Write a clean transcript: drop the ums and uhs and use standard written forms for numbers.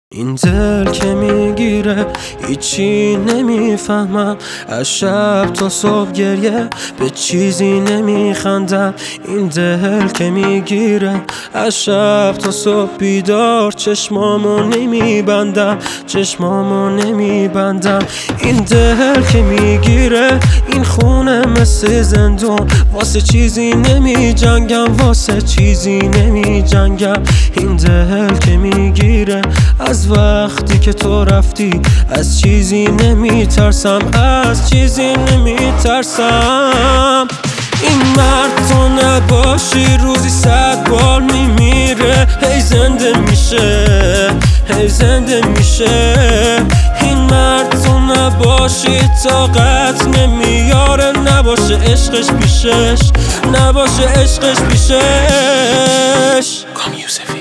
این دل که میگیره هیچی نمیفهمم، از شب تا صبح گریه به چیزی نمیخندم. این دل که میگیره از شب تا صبح بیدار چشمامو نمیبندم. این دل که میگیره این خونه مثل زندون، واسه چیزی نمی جنگم. این دل که میگیره از وقتی که تو رفتی از چیزی نمیترسم. این مرد تو نباشی روزی 100 بار میمیره، هی زنده میشه. این مرد تو نباشی طاقت نمیاره، نباشه عشقش پیشش.